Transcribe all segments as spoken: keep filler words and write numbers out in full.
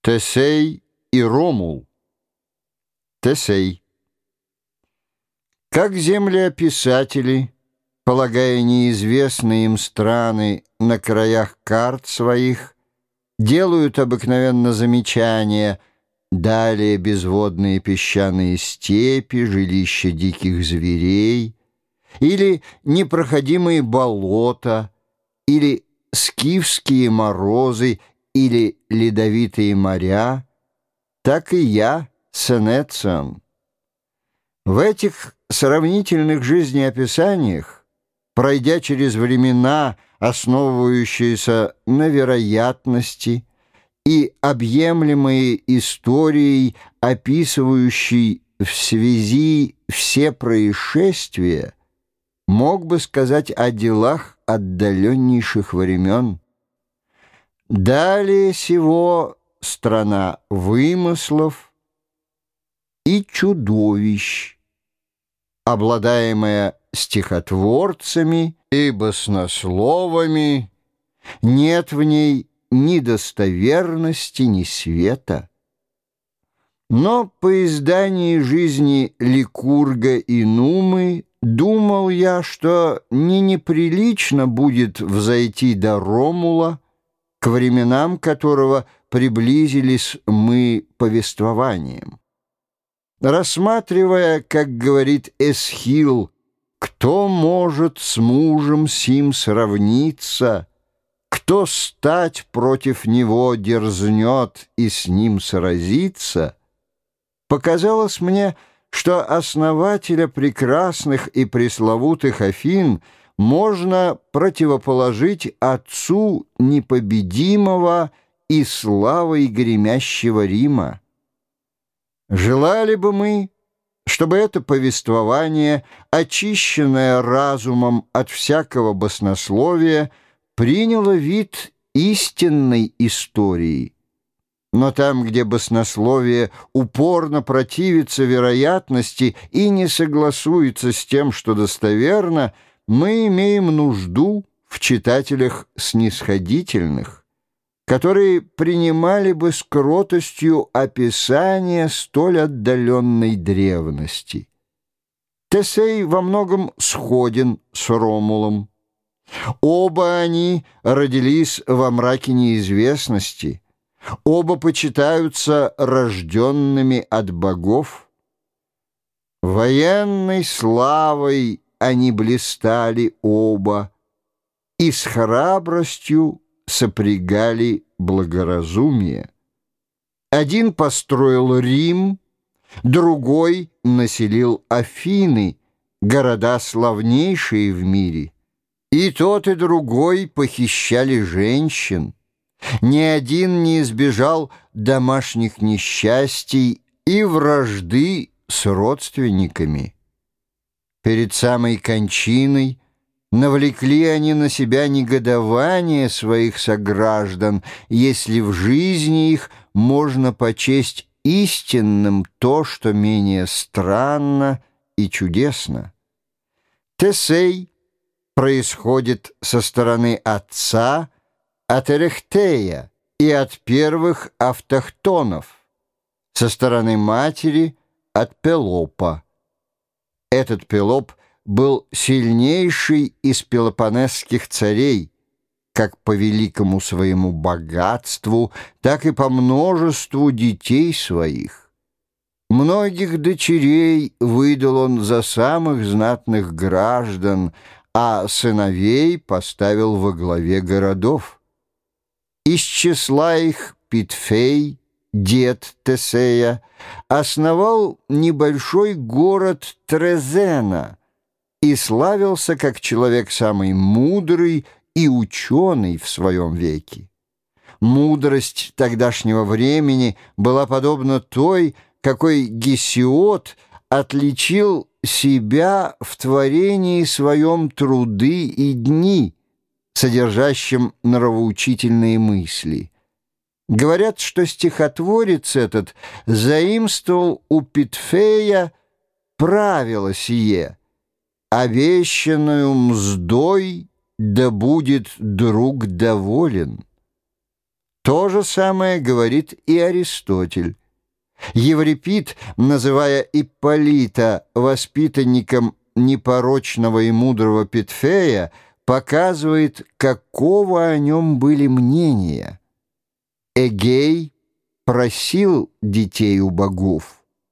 Тесей и Ромул. Тесей. Как землеописатели, полагая неизвестные им страны на краях карт своих, делают обыкновенно замечания: далее безводные песчаные степи, жилища диких зверей, или непроходимые болота, или скифские морозы, или ледовитые моря, так и я, Сенецион. В этих сравнительных жизнеописаниях, пройдя через времена, основывающиеся на вероятности, и объемлемые историей, описывающей в связи все происшествия, мог бы сказать о делах отдаленнейших времен. Далее сего страна вымыслов и чудовищ, обладаемая стихотворцами и баснословами, нет в ней ни достоверности, ни света. Но по издании жизни Ликурга и Нумы думал я, что не неприлично будет взойти до Ромула, к временам которого приблизились мы повествованием. Рассматривая, как говорит Эсхил, кто может с мужем сим сравниться, кто стать против него дерзнет и с ним сразиться, показалось мне, что основателя прекрасных и пресловутых Афин можно противоположить отцу непобедимого и славой гремящего Рима. Желали бы мы, чтобы это повествование, очищенное разумом от всякого баснословия, приняло вид истинной истории. Но там, где баснословие упорно противится вероятности и не согласуется с тем, что достоверно, мы имеем нужду в читателях снисходительных, которые принимали бы с кротостью описание столь отдаленной древности. Тесей во многом сходен с Ромулом. Оба они родились во мраке неизвестности, оба почитаются рожденными от богов. Военной славой они блистали оба, и с храбростью сопрягали благоразумие. Один построил Рим, другой населил Афины, города славнейшие в мире. И тот, и другой похищали женщин. Ни один не избежал домашних несчастий и вражды с родственниками. Перед самой кончиной навлекли они на себя негодование своих сограждан, если в жизни их можно почесть истинным то, что менее странно и чудесно. Тесей происходит со стороны отца от Эрехтея и от первых автохтонов, со стороны матери от Пелопа. Этот Пелоп был сильнейший из пелопонесских царей, как по великому своему богатству, так и по множеству детей своих. Многих дочерей выдал он за самых знатных граждан, а сыновей поставил во главе городов. Из числа их Питфей, дед Тесея, основал небольшой город Трезена и славился как человек самый мудрый и ученый в своем веке. Мудрость тогдашнего времени была подобна той, какой Гесиод отличил себя в творении своем труды и дни, содержащим нравоучительные мысли. Говорят, что стихотворец этот заимствовал у Питфея правило сие: «Обещанную мздой да будет друг доволен». То же самое говорит и Аристотель. Еврипид, называя Ипполита воспитанником непорочного и мудрого Петфея, показывает, какого о нем были мнения. Эгей просил детей у богов.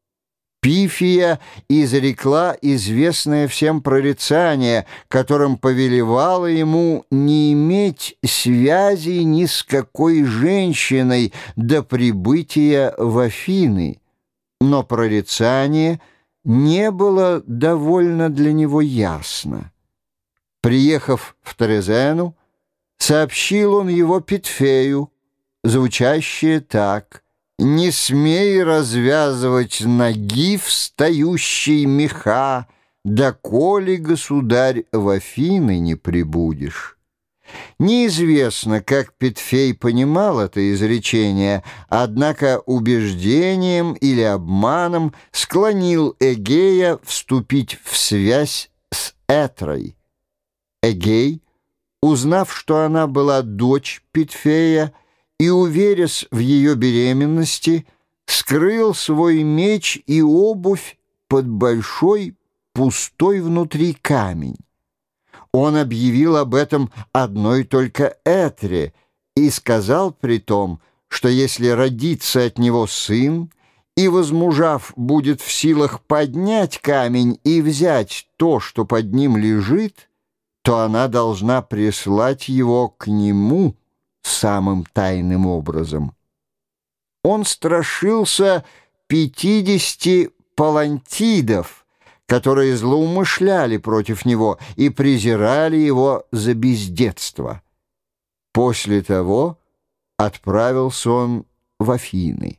Пифия изрекла известное всем прорицание, которым повелевало ему не иметь связи ни с какой женщиной до прибытия в Афины. Но прорицание не было довольно для него ясно. Приехав в Трезену, сообщил он его Петфею, звучащее так: «Не смей развязывать ноги встающей меха, доколе, государь, в Афины не прибудешь». Неизвестно, как Петфей понимал это изречение, однако убеждением или обманом склонил Эгея вступить в связь с Этрой. Эгей, узнав, что она была дочь Петфея, и, уверясь в ее беременности, скрыл свой меч и обувь под большой пустой внутри камень. Он объявил об этом одной только Этре и сказал при том, что если родится от него сын, и, возмужав, будет в силах поднять камень и взять то, что под ним лежит, то она должна прислать его к нему самым тайным образом. Он страшился пятидесяти палантидов, которые злоумышляли против него и презирали его за бездетство. После того отправился он в Афины.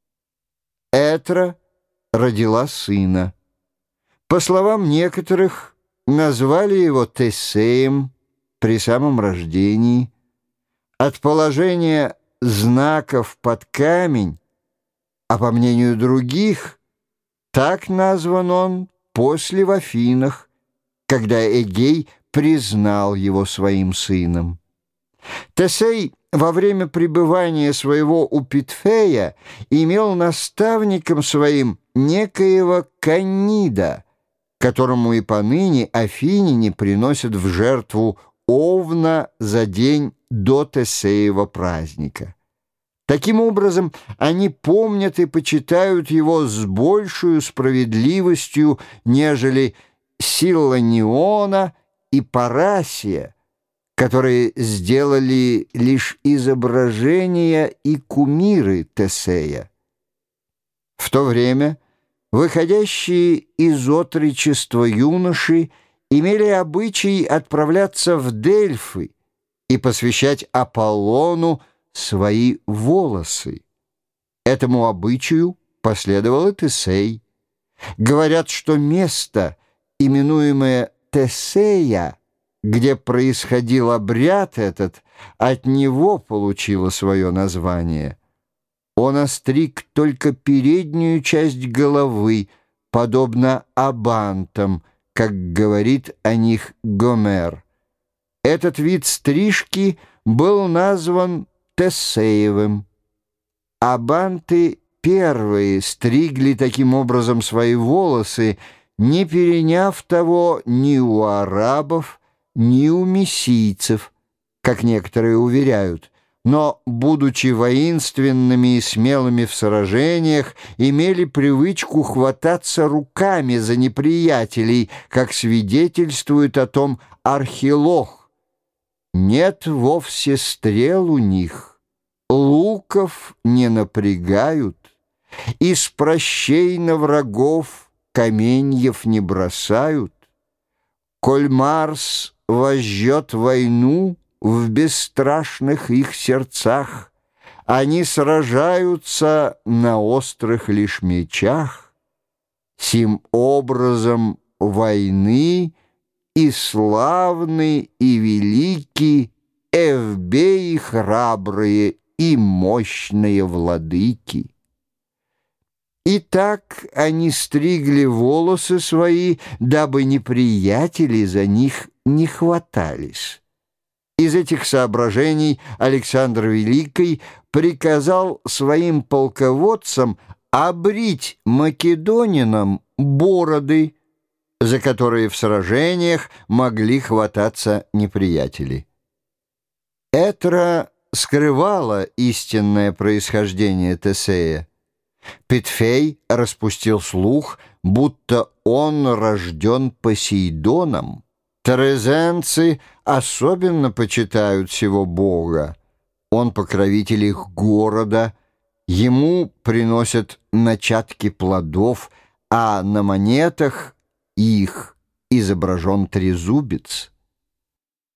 Этра родила сына. По словам некоторых, назвали его Тесеем при самом рождении. От положения знаков под камень, а по мнению других, так назван он после в Афинах, когда Эгей признал его своим сыном. Тесей во время пребывания своего у Петфея имел наставником своим некоего Каннида, которому и поныне афиняне приносят в жертву овна за день до Тесеева праздника. Таким образом, они помнят и почитают его с большей справедливостью, нежели Силаниона и Парасия, которые сделали лишь изображения и кумиры Тесея. В то время выходящие из отрочества юноши имели обычай отправляться в Дельфы и посвящать Аполлону свои волосы. Этому обычаю последовал и Тесей. Говорят, что место, именуемое Тесея, где происходил обряд этот, от него получило свое название. Он остриг только переднюю часть головы, подобно абантам, как говорит о них Гомер. Этот вид стрижки был назван Тесеевым. Абанты первые стригли таким образом свои волосы, не переняв того ни у арабов, ни у мессийцев, как некоторые уверяют, но, будучи воинственными и смелыми в сражениях, имели привычку хвататься руками за неприятелей, как свидетельствует о том Архилох. Нет вовсе стрел у них, луков не напрягают, из прощей на врагов каменьев не бросают. Коль Марс возжжет войну в бесстрашных их сердцах, они сражаются на острых лишь мечах. Сим образом войны и славны, и велики, эвбеи храбрые и мощные владыки. И так они стригли волосы свои, дабы неприятели за них не хватались. Из этих соображений Александр Великий приказал своим полководцам обрить македонинам бороды, за которые в сражениях могли хвататься неприятели. Этра скрывала истинное происхождение Тесея. Петфей распустил слух, будто он рожден Посейдоном. Терезенцы особенно почитают сего бога. Он покровитель их города, ему приносят начатки плодов, а на монетах их изображен трезубец.